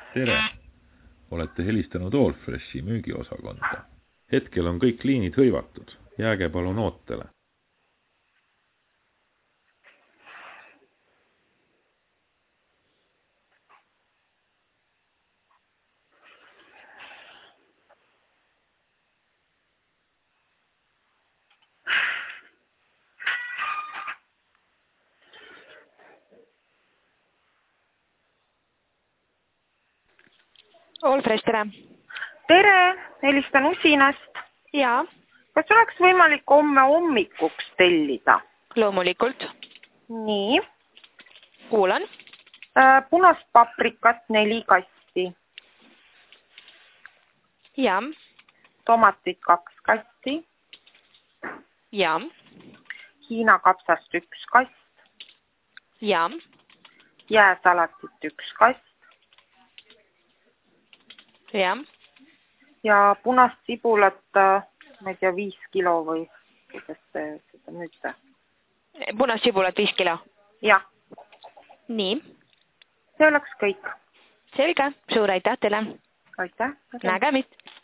Tere! Olete helistanud Allfreshi müügiosakonda. Hetkel on kõik liinid hõivatud. Jääge palun ootele. Allfresh, tere! Tere, helistan Usinast. Jaa, Kas oleks võimalik homme hommikuks tellida? loomulikult. Nii. Kuulan. Punast paprikat 4 kasti. Jaa, Tomatit 2 kasti. jaa, Hiina kapsast 1 kast. jaa, Jääsalatit 1 kast. jaa. Ja punast sibulat, ma ei tea, 5 kilo või kuidas te seda müüte? Punast sibulat 5 kilo. Jah, Nii, see oleks kõik. selge. Suur aitäh teile. Aitäh. Nägemist.